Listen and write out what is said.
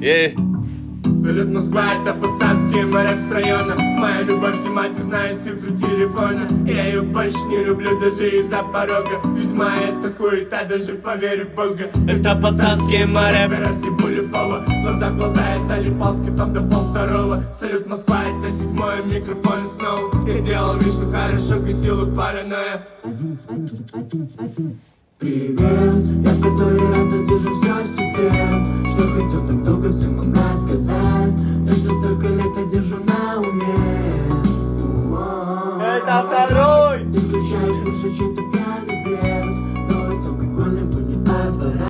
Салют, Москва, это пацанский рэп с района. Моя любовь зима, ты знаешь цифру телефона. Я ее больше не люблю даже из-за порога. Жизнь моя это хуета, даже поверю в Бога. Это пацанский рэп, разъебу любого. Глаза в глаза я залипал с китом до полвторого. Салют, Москва, это 7-й микрофон и снова. Я сделал вид, что хорошо гасил паранойя. Привет, я в который раз тут держу все в себе. Что хотел так долго всем вам рассказать. То, что столько лет я держу на уме. Это второй. Ты включаешь уши, чей-то пьяный бред.